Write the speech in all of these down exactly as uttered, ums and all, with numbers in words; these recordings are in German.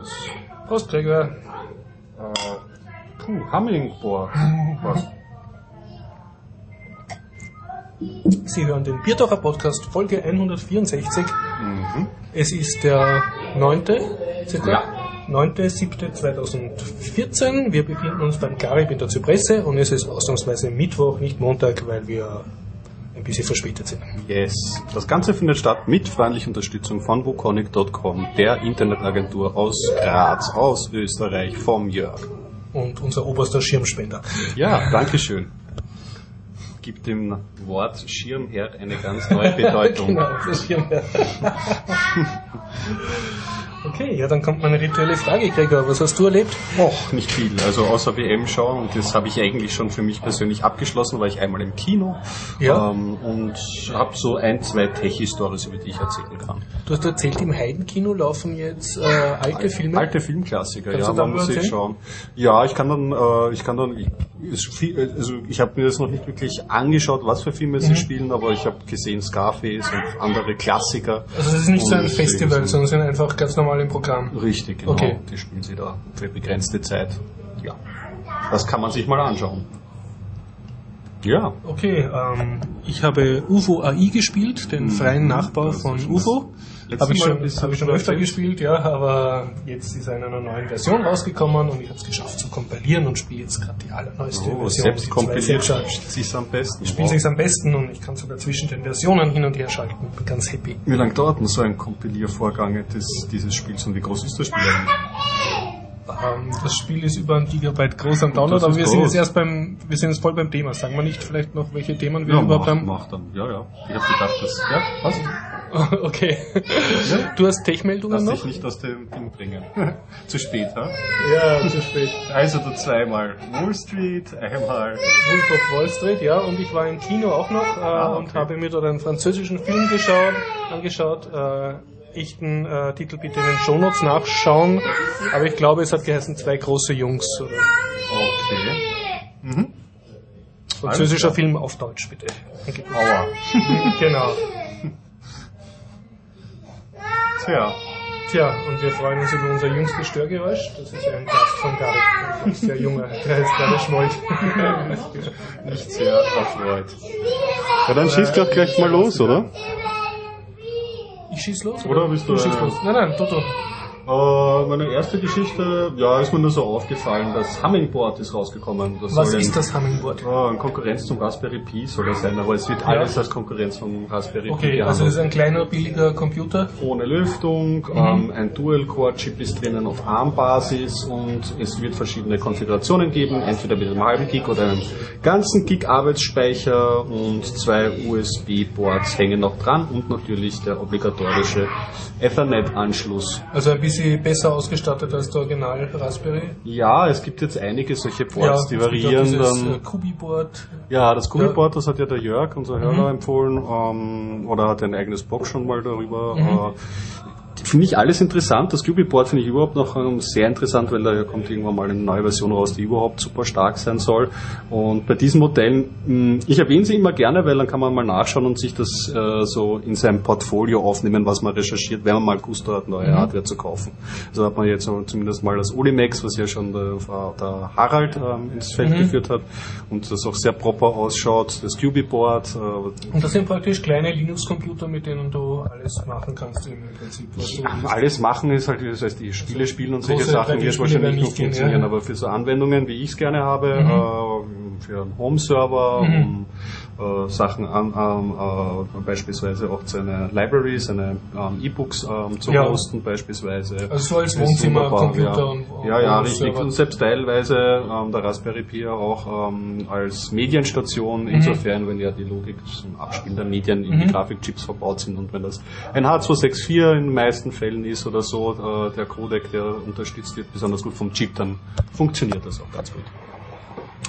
Prost. Prost, Gregor. Äh, puh, Hummingbird. Was? Sie hören den Biertaucher Podcast, Folge hundertvierundsechzig. Mhm. Es ist der neunte circa. Ja. neunter siebter zweitausendvierzehn. Wir befinden uns beim Garib in der Zypresse und es ist ausnahmsweise Mittwoch, nicht Montag, weil wir ein bisschen verspätet sind. Yes. Das Ganze findet statt mit freundlicher Unterstützung von wukonic punkt com, der Internetagentur aus Graz, aus Österreich, vom Jörg. Und unser oberster Schirmspender. Ja, danke schön. Gibt dem Wort Schirmherr eine ganz neue Bedeutung. Genau, das Schirmherr. Okay, ja, dann kommt meine rituelle Frage, Gregor. Was hast du erlebt? Och, nicht viel. Also außer W M schauen, und das habe ich eigentlich schon für mich persönlich abgeschlossen, war ich einmal im Kino. Ja. Ähm, und habe so ein, zwei Techie-Stories, über die ich erzählen kann. Du hast erzählt, im Heidenkino laufen jetzt äh, alte Filme. Alte Filmklassiker, Kannst ja, du man muss sich schauen. Ja, ich kann dann, äh, ich kann dann, ich, ist viel, also ich habe mir das noch nicht wirklich angeschaut, was für Filme sie mhm. spielen, aber ich habe gesehen Scarface und andere Klassiker. Also es ist nicht und so ein Festival, sondern es sind einfach ganz normal im Programm. Richtig, genau. Okay. Die spielen sie da für begrenzte Zeit. Ja, das kann man sich mal anschauen. Ja. Okay, ähm, ich habe U F O A I gespielt, den freien Nachbau von U F O. Habe ich schon, hab ich schon öfter gespielt, ja, aber jetzt ist er in einer neuen Version rausgekommen und ich habe es geschafft zu kompilieren und spiele jetzt gerade die allerneueste Oh, Version. selbst kompiliert sich sich's am besten. Ich spiele sich's am besten und ich kann sogar zwischen den Versionen hin und her schalten. Bin ganz happy. Wie lange dauert denn so ein Kompiliervorgang des, dieses Spiels und wie groß ist das Spiel eigentlich? Ähm, das Spiel ist über ein Gigabyte groß am Download, aber wir groß. sind jetzt erst beim, wir sind jetzt voll beim Thema. Sagen wir nicht vielleicht noch, welche Themen wir ja, überhaupt mach, haben? Mach dann, ja, ja. Ich hab gedacht, das, ja, was? Okay. Ja? Du hast Tech-Meldungen noch? Lass dich nicht aus dem Ding bringen. Zu spät, ha? Ja, zu spät. Also du zweimal Wall Street, einmal Wolf of Wall Street, ja, und ich war im Kino auch noch äh, ah, okay. und habe mir dort einen französischen Film geschaut, angeschaut. Äh, echten äh, Titel bitte in den Shownotes nachschauen, aber ich glaube, es hat geheißen Zwei große Jungs. Oder? Okay. Mhm. Französischer Film auf Deutsch, bitte. Aua. Genau. Tja. Tja, und wir freuen uns über unser jüngstes Störgeräusch. Das ist ein Gast von Garib. Ein sehr junger, der jetzt gerade schmollt. Nicht sehr erfreut. Ja, dann schieß gleich, gleich mal los, oder? Ich schieß los? Oder bist du... du schießt los. Nein, nein, Toto. Uh, meine erste Geschichte, ja, ist mir nur so aufgefallen, das Hummingbird ist rausgekommen. Das Was soll ist ein, das Hummingbird? Uh, eine Konkurrenz zum Raspberry Pi soll das sein, aber es wird ja. alles als Konkurrenz vom Raspberry okay, Pi. Okay, also es ist ein kleiner, billiger Computer? Ohne Lüftung, mhm. ähm, ein Dual-Core-Chip ist drinnen auf ARM-Basis und es wird verschiedene Konfigurationen geben, entweder mit einem halben Gig oder einem ganzen Gig Arbeitsspeicher und zwei U S B-Boards hängen noch dran und natürlich der obligatorische Ethernet-Anschluss. Also ein bisschen besser ausgestattet als der Original Raspberry? Ja, es gibt jetzt einige solche Boards, ja, die variieren dann. Das Kubi-Board. Ja, das Kubi-Board, ja. Das hat ja der Jörg, unser Hörer, mhm. empfohlen, ähm, oder hat ein eigenes Blog schon mal darüber. Mhm. Äh, Finde ich alles interessant. Das Kubi-Board finde ich überhaupt noch ähm, sehr interessant, weil da kommt irgendwann mal eine neue Version raus, die überhaupt super stark sein soll. Und bei diesen Modellen, mh, ich erwähne sie immer gerne, weil dann kann man mal nachschauen und sich das äh, so in seinem Portfolio aufnehmen, was man recherchiert, wenn man mal Gusto hat, neue mhm. Hardware zu kaufen. Also hat man jetzt zumindest mal das Olimex, was ja schon der, der Harald ähm, ins Feld mhm. geführt hat und das auch sehr proper ausschaut, das Kubi-Board. Äh, und das sind praktisch kleine Linux-Computer, mit denen du alles machen kannst im Prinzip. Ja, alles machen ist halt, das heißt, die Spiele spielen und solche Sachen, die jetzt wahrscheinlich nicht funktionieren, ja. Aber für so Anwendungen, wie ich es gerne habe, mhm. äh, für einen Home-Server, mhm. um äh, Sachen an, äh, beispielsweise auch seine Libraries, seine ähm, E-Books ähm, zu ja. hosten, beispielsweise. Also so als Wohnzimmercomputer. Ja, und, und ja, ja richtig. Und selbst teilweise ähm, der Raspberry Pi auch ähm, als Medienstation, mhm. insofern, wenn ja die Logik zum Abspielen der Medien in mhm. die Grafikchips verbaut sind und wenn das ein H zwei sechs vier in den meisten Fällen ist oder so, äh, der Codec, der unterstützt wird, besonders gut vom Chip, dann funktioniert das auch ganz gut.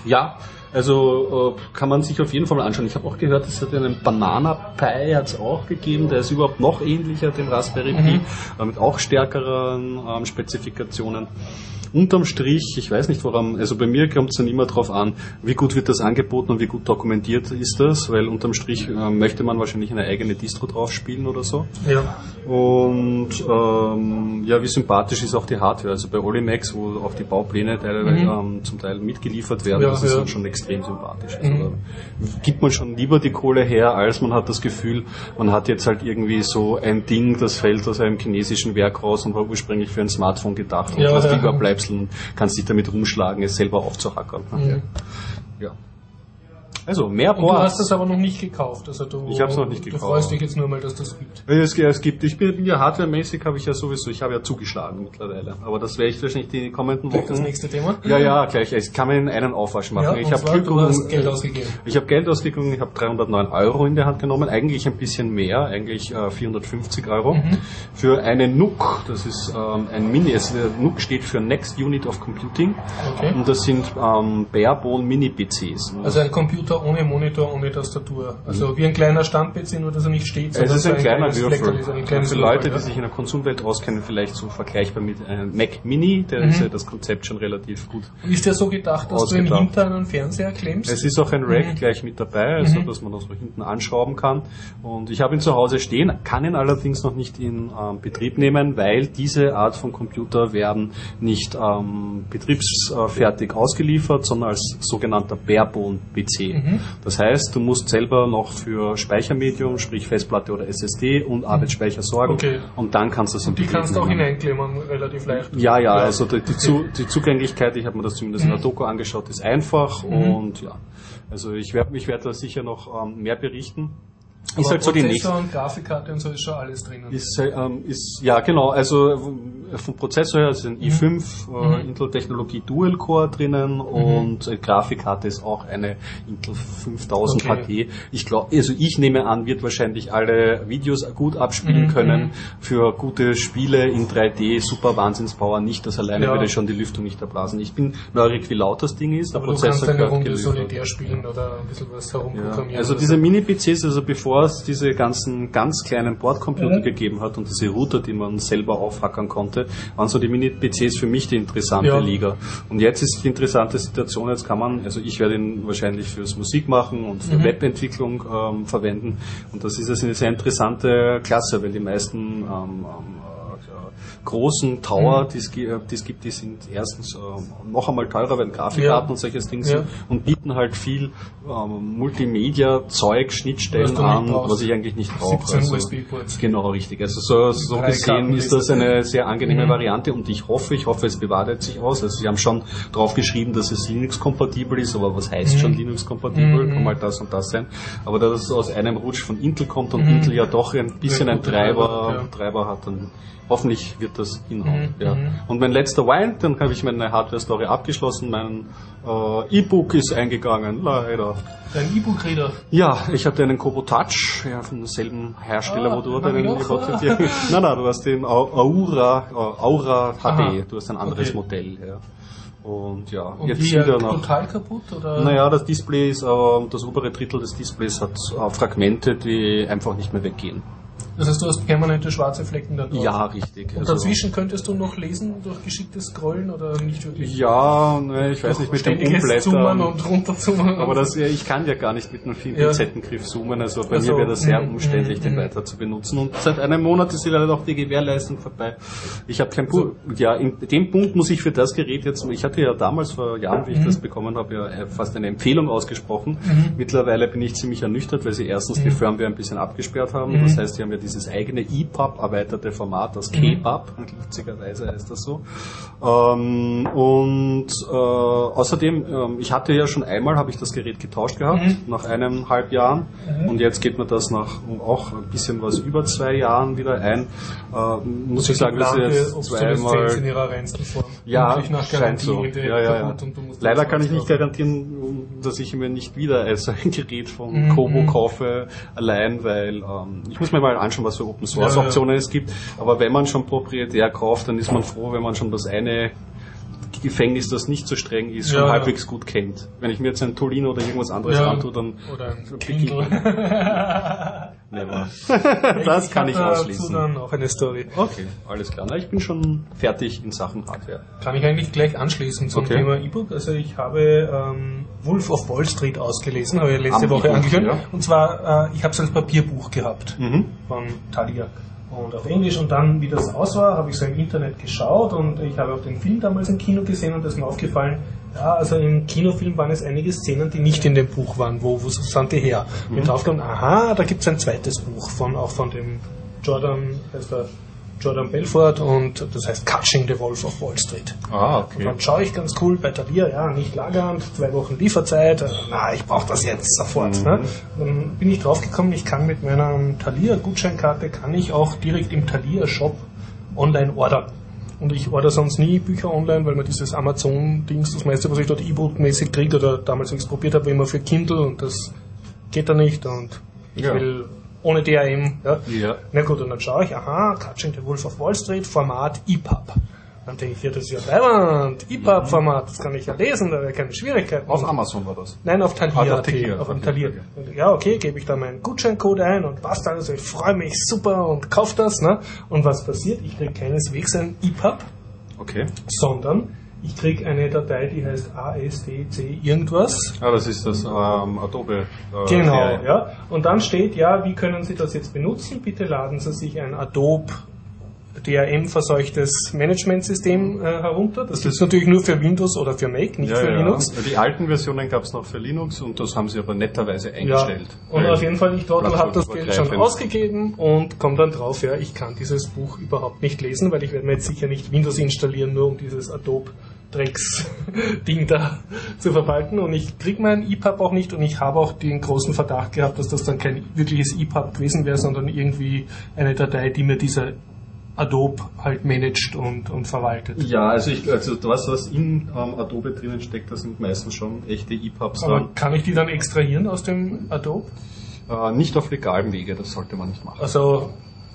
Ja, also äh, kann man sich auf jeden Fall mal anschauen. Ich habe auch gehört, es hat einen Banana Pi hat's auch gegeben, der ist überhaupt noch ähnlicher dem Raspberry Pi, mhm. äh, mit auch stärkeren ähm, Spezifikationen. Unterm Strich, ich weiß nicht woran, also bei mir kommt es dann immer darauf an, wie gut wird das angeboten und wie gut dokumentiert ist das, weil unterm Strich äh, möchte man wahrscheinlich eine eigene Distro drauf spielen oder so. Ja. Und ähm, ja, wie sympathisch ist auch die Hardware, also bei Olimax, wo auch die Baupläne teilweise, mhm. ähm, zum Teil mitgeliefert werden, ja, das ist ja. dann schon extrem sympathisch. Also mhm. da gibt man schon lieber die Kohle her, als man hat das Gefühl, man hat jetzt halt irgendwie so ein Ding, das fällt aus einem chinesischen Werk raus und war ursprünglich für ein Smartphone gedacht und ja, was ja. überbleibt, kannst dich damit rumschlagen, es selber aufzuhackern. Mhm. Ja. Also mehr Boards. Du hast das aber noch nicht gekauft. Also du, ich habe es noch nicht gekauft. Du freust dich jetzt nur mal, dass das gibt. Es, es gibt. Ich bin ja hardwaremäßig, habe ich ja sowieso, ich habe ja zugeschlagen mittlerweile. Aber das werde ich wahrscheinlich die kommenden Wochen. Das nächste Thema? Ja, ja, gleich. Ich kann mir in einen Aufwasch machen. Ja, ich habe Geld ausgegeben. Ich habe Geld ausgegeben. Ich habe dreihundertneun Euro in der Hand genommen. Eigentlich ein bisschen mehr, eigentlich äh, vierhundertfünfzig Euro mhm. für eine N U C. Das ist ähm, ein Mini. Es, der N U C steht für Next Unit of Computing. Okay. Und das sind ähm, Barebone Mini-P Cs. Also ein Computer ohne Monitor, ohne Tastatur. Also wie ein kleiner Stand-P C, nur dass er nicht steht. Es ist ein, ein kleiner Würfel. Ist ein kleines Für Leute, Würfel, ja. die sich in der Konsumwelt auskennen, vielleicht so vergleichbar mit einem Mac Mini, der mhm. ist ja das Konzept schon relativ gut. Ist der so gedacht, dass ausgedacht. Du im Hinter einen Fernseher klemmst? Es ist auch ein Rack mhm. gleich mit dabei, also mhm. dass man das so hinten anschrauben kann. Und ich habe ihn zu Hause stehen, kann ihn allerdings noch nicht in ähm, Betrieb nehmen, weil diese Art von Computer werden nicht ähm, betriebsfertig ausgeliefert, sondern als sogenannter Barebone P C. Mhm. Das heißt, du musst selber noch für Speichermedium, sprich Festplatte oder S S D und Arbeitsspeicher sorgen okay. und dann kannst du es in Und die kannst du auch hineinklemmen, relativ leicht. Ja, ja, also die, die, Zu, die Zugänglichkeit, ich habe mir das zumindest mhm. in der Doku angeschaut, ist einfach mhm. und ja, also ich werde ich werd da sicher noch ähm, mehr berichten. Aber ist halt so die nächste. Und Grafikkarte und so ist schon alles drinnen. Ist, ähm, ist, ja, genau, also vom Prozessor her ist ein i fünf mhm. äh, Intel-Technologie Dual-Core drinnen mhm. und äh, Grafikkarte ist auch eine Intel fünftausend okay. H D. Ich glaube, also ich nehme an, wird wahrscheinlich alle Videos gut abspielen mhm. können für gute Spiele in drei D, super Wahnsinnspower, nicht, das alleine ja. würde schon die Lüftung nicht erblasen. Ich bin neugierig, wie laut das Ding ist. Der Aber Prozessor du kannst eine Runde Solitär spielen oder ein bisschen was herumprogrammieren. Ja. Also diese Mini-P Cs, also bevor es diese ganzen ganz kleinen Bordcomputer mhm. gegeben hat und diese Router, die man selber aufhackern konnte, waren so die Mini-P Cs für mich die interessante ja. Liga. Und jetzt ist die interessante Situation, jetzt kann man, also ich werde ihn wahrscheinlich fürs Musik machen und für mhm. Webentwicklung ähm, verwenden und das ist also eine sehr interessante Klasse, weil die meisten ähm, großen Tower, mhm. die es gibt, die sind erstens äh, noch einmal teurer, weil Grafikkarten ja. und solches Ding sind ja. und bieten halt viel ähm, Multimedia-Zeug, Schnittstellen an, was ich eigentlich nicht brauche. Also, U S B-Ports. Genau, richtig. Also so, so gesehen ist das eine sehr angenehme mhm. Variante und ich hoffe, ich hoffe, es bewahrheitet sich aus. Also sie haben schon drauf geschrieben, dass es Linux-kompatibel ist, aber was heißt mhm. schon Linux-kompatibel? Mhm. Kann mal das und das sein. Aber da das aus einem Rutsch von Intel kommt und mhm. Intel ja doch ein bisschen ja, ein Treiber, ja. Treiber hat, dann hoffentlich wird das hinhauen. Mhm, ja. Und mein letzter Wein, dann habe ich meine Hardware-Story abgeschlossen, mein äh, E-Book ist eingegangen, leider. Dein E-Book-Reader? Ja, ich hatte einen Kobo Touch, ja, von demselben Hersteller, ah, wo du einen E-Book hast. Nein, nein, du hast den Aura, Aura H D, Aha, du hast ein anderes okay. Modell. Ja. Und ja, und jetzt wie, wieder noch. Total kaputt? Oder? Naja, das Display ist, äh, das obere Drittel des Displays hat äh, Fragmente, die einfach nicht mehr weggehen. Das heißt, du hast permanente schwarze Flecken da drauf? Ja, richtig. Und dazwischen also könntest du noch lesen durch geschicktes Scrollen oder nicht wirklich? Ja, ne, ich weiß nicht, mit dem Umblättern. Zoomen und runterzoomen. Aber das, ja, ich kann ja gar nicht mit einem Pinzettengriff zoomen, also bei also, mir wäre das sehr mm, umständlich, mm, den mm. weiter zu benutzen. Und seit einem Monat ist leider auch die Gewährleistung vorbei. Ich habe kein Pu- also, ja, in dem Punkt muss ich für das Gerät jetzt, ich hatte ja damals vor Jahren, wie ich mm. das bekommen habe, ja fast eine Empfehlung ausgesprochen. Mm. Mittlerweile bin ich ziemlich ernüchtert, weil sie erstens mm. die Firmware ein bisschen abgesperrt haben. Mm. Das heißt, sie haben ja dieses eigene E P U B erweiterte Format, das K P U B, witzigerweise heißt das so. Ähm, und äh, außerdem, ähm, ich hatte ja schon einmal, habe ich das Gerät getauscht gehabt, mhm. nach eineinhalb Jahren mhm. und jetzt geht mir das nach auch ein bisschen was über zwei Jahren wieder ein. Äh, muss ich sagen, dass ich jetzt zweimal... in ihrer reinsten Form. Ja, scheint so. Ja, ja, ja. Leider kann ich nicht drauf. garantieren, dass ich mir nicht wieder also ein Gerät von mhm. Kobo kaufe, allein, weil ähm, ich muss mir mal anschauen, was für Open Source Optionen ja, ja. es gibt. Aber wenn man schon proprietär kauft, dann ist man froh, wenn man schon das eine Gefängnis, das nicht so streng ist, schon ja, halbwegs ja. gut kennt. Wenn ich mir jetzt ein Tolino oder irgendwas anderes ja. antue, dann... Oder ein Kindle. Never. Das ich kann ich ausschließen. Dazu dann auch eine Story. Okay, alles klar. Na, ich bin schon fertig in Sachen Hardware. Kann ich eigentlich gleich anschließen zum okay. Thema E-Book. Also ich habe ähm, Wolf of Wall Street ausgelesen, habe ich letzte Am Woche E-Book, angekündigt. Ja. Und zwar, äh, ich habe es als Papierbuch gehabt mhm. von Thalia. Und auf Englisch, und dann, wie das aus war, habe ich so im Internet geschaut und ich habe auch den Film damals im Kino gesehen und da ist mir aufgefallen, ja, also im Kinofilm waren es einige Szenen, die nicht in dem Buch waren, wo, wo sind die her? Mhm. Und draufgekommen, aha, da gibt es ein zweites Buch, von auch von dem Jordan, heißt der Jordan Belfort, und das heißt Catching the Wolf of Wall Street. Ah, okay. Und dann schaue ich ganz cool bei Thalia, ja, nicht lagernd, zwei Wochen Lieferzeit, äh, na, ich brauche das jetzt sofort. Mhm. Ne? Dann bin ich draufgekommen, ich kann mit meiner Thalia-Gutscheinkarte, kann ich auch direkt im Thalia-Shop online ordern. Und ich order sonst nie Bücher online, weil man dieses Amazon-Dings, das meiste, was ich dort E-Book-mäßig kriege oder damals nichts probiert habe, war immer für Kindle und das geht da nicht und ich ja. will ohne D R M. Ja. Ja. Na gut, und dann schaue ich, aha, Catching the Wolf of Wall Street, Format E P U B. Dann denke ich, ja, das ist ja Leibwand, E P U B-Format, das kann ich ja lesen, da wäre keine Schwierigkeit. Auf Amazon war das? Nein, auf Thalia. Ah, Thalia. Auf okay, Thalia. okay. Ja, okay, gebe ich da meinen Gutscheincode ein und passt alles, ich freue mich super und kaufe das. Ne? Und was passiert? Ich kriege keineswegs ein E P U B, okay. sondern ich kriege eine Datei, die heißt A S D C irgendwas. Ah, das ist das ähm, Adobe. Äh, genau, ja. ja. Und dann steht, ja, wie können Sie das jetzt benutzen? Bitte laden Sie sich ein Adobe D R M-verseuchtes Managementsystem äh, herunter. Das, das ist natürlich nur für Windows oder für Mac, nicht ja, für ja. Linux. Die alten Versionen gab es noch für Linux und das haben sie aber netterweise eingestellt. Ja. Und auf jeden Fall, ich Trottel habe das Geld schon ausgegeben und komme dann drauf, ja, ich kann dieses Buch überhaupt nicht lesen, weil ich werde mir jetzt sicher nicht Windows installieren, nur um dieses Adobe Drecks-Ding da zu verwalten, und ich kriege mein E P U B auch nicht, und ich habe auch den großen Verdacht gehabt, dass das dann kein wirkliches E P U B gewesen wäre, sondern irgendwie eine Datei, die mir dieser Adobe halt managt und, und verwaltet. Ja, also ich, also das, was in ähm, Adobe drinnen steckt, das sind meistens schon echte E P U Bs. Aber kann ich die dann extrahieren aus dem Adobe? Äh, nicht auf legalem Wege, das sollte man nicht machen. Also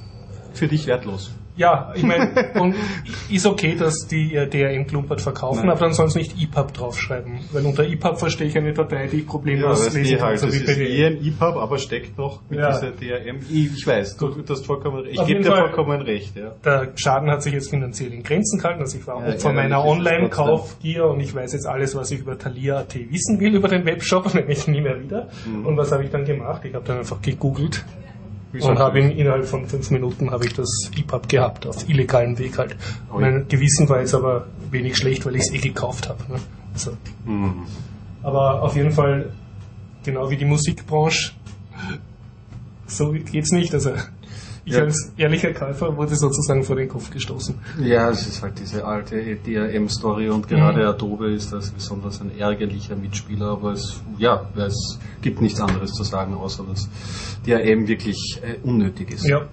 für dich wertlos. Ja, ich meine, und ist okay, dass die ihr D R M-Klumpert verkaufen, Nein. aber dann sollen sie nicht E P U B draufschreiben. Weil unter E P U B verstehe ich eine Datei, die ich problemlos ja, lesen kann. Halt, So das wie ist P D F. wie ein E P U B, aber steckt noch mit ja. dieser D R M. Ich, ich weiß, du, du hast vollkommen recht. Ich gebe dir vollkommen recht. Ja. Der Schaden hat sich jetzt finanziell in Grenzen gehalten. Also ich war ja, Opfer ja, meiner Online-Kaufgier und ich weiß jetzt alles, was ich über Thalia Punkt at wissen will, über den Webshop, nämlich nie mehr wieder. Mhm. Und was habe ich dann gemacht? Ich habe dann einfach gegoogelt. Und habe in, innerhalb von fünf Minuten habe ich das E P U B gehabt, auf illegalem Weg halt. Oh, mein Gewissen war jetzt aber wenig schlecht, weil ich es eh gekauft habe. Ne? Also. Mhm. Aber auf jeden Fall, genau wie die Musikbranche, so geht's nicht. Also ich ja. als ehrlicher Käufer wurde sozusagen vor den Kopf gestoßen. Ja, es ist halt diese alte D R M-Story und gerade mhm. Adobe ist das besonders ein ärgerlicher Mitspieler, aber es, ja, es gibt nichts anderes zu sagen, außer dass D R M wirklich äh, unnötig ist. Ja.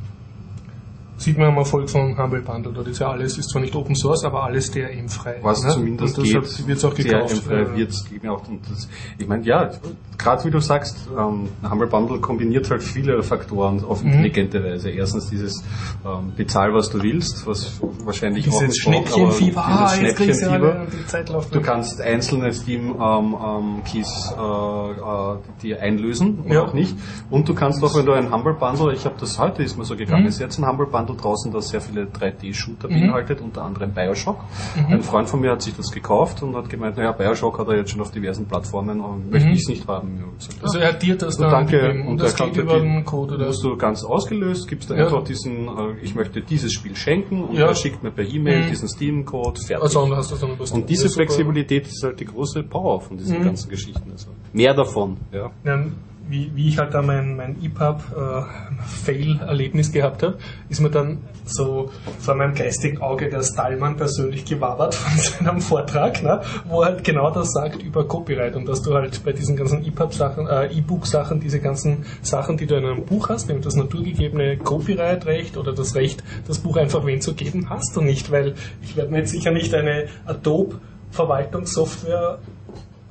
Sieht man am Erfolg von Humble Bundle, dort ist ja alles, ist zwar nicht Open Source, aber alles D R M-frei. Was ne? zumindest und geht, wird's auch gekauft. D R M-frei wird's auch. Und das, ich meine, ja, gerade wie du sagst, ähm, Humble Bundle kombiniert halt viele Faktoren auf intelligente mhm. Weise. Erstens dieses ähm, Bezahl, was du willst, was wahrscheinlich dieses auch nicht Schnäppchenfieber, braucht, aber ah, dieses Schnäppchenfieber. Ja du kannst einzelne Steam-Keys ähm, ähm, äh, dir einlösen oder ja. auch nicht. Und du kannst auch, wenn du ein Humble Bundle, ich habe das heute, ist mir so gegangen, mhm. ist jetzt ein Humble Bundle draußen, das sehr viele drei D-Shooter mhm. beinhaltet, unter anderem Bioshock. Mhm. Ein Freund von mir hat sich das gekauft und hat gemeint, naja, Bioshock hat er jetzt schon auf diversen Plattformen und mhm. möchte ich es nicht haben. Gesagt, also er hat dir das dann danke, gegeben und das geht über den Code oder? Hast du ganz ausgelöst, gibst du ja. einfach diesen, äh, ich möchte dieses Spiel schenken und ja. er schickt mir per E-Mail mhm. diesen Steam-Code, fertig. Also, und, hast du dann und diese Flexibilität ist halt die große Power von diesen mhm. ganzen Geschichten. Also mehr davon. Ja. Ja, wie, wie ich halt da mein, mein E P U B-Fail-Erlebnis äh, gehabt habe, ist mir dann so vor meinem geistigen Auge der Stallmann persönlich gewabert von seinem Vortrag, ne, wo er halt genau das sagt über Copyright und dass du halt bei diesen ganzen E P U B-Sachen, äh, E-Book-Sachen, diese ganzen Sachen, die du in einem Buch hast, nämlich das naturgegebene Copyright-Recht oder das Recht, das Buch einfach wen zu geben, hast du nicht, weil ich werde mir jetzt sicher nicht eine Adobe-Verwaltungssoftware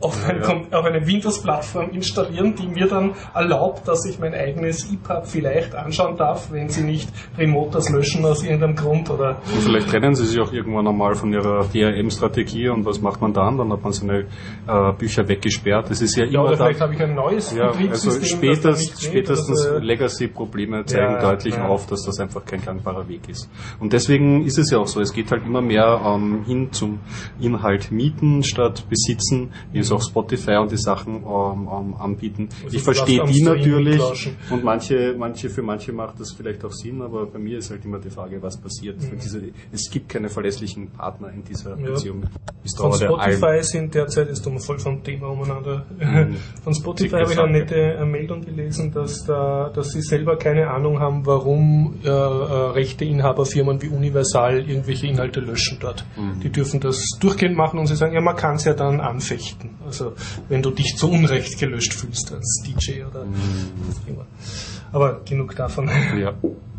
auf, ein, ja. auf eine Windows-Plattform installieren, die mir dann erlaubt, dass ich mein eigenes E P U B vielleicht anschauen darf, wenn sie nicht remote das löschen aus irgendeinem Grund. Oder und vielleicht trennen sie sich auch irgendwann einmal von ihrer D R M-Strategie und was macht man dann? Dann hat man seine äh, Bücher weggesperrt. Das ist ja, ja immer oder vielleicht habe ich ein neues ja, Betriebssystem. Also spätestens, geht, spätestens also, Legacy-Probleme zeigen ja, deutlich ja. auf, dass das einfach kein gangbarer Weg ist. Und deswegen ist es ja auch so, es geht halt immer mehr ähm, hin zum Inhalt mieten statt besitzen, wie es auch Spotify und die Sachen ähm, ähm, anbieten. Also ich verstehe die natürlich und manche, manche, für manche macht das vielleicht auch Sinn, aber bei mir ist halt immer die Frage, was passiert. Mhm. Für diese, es gibt keine verlässlichen Partner in dieser ja. Beziehung. Von Spotify sind derzeit, ist um voll vom Thema umeinander, mhm. von Spotify habe ich eine nette Meldung gelesen, dass, da, dass sie selber keine Ahnung haben, warum äh, äh, Rechteinhaberfirmen wie Universal irgendwelche Inhalte löschen dort. Mhm. Die dürfen das durchgehend machen und sie sagen, ja, man kann es ja dann anfechten. Also wenn du dich zu Unrecht gelöscht fühlst als D J oder mhm. was auch immer. Aber genug davon. Ja,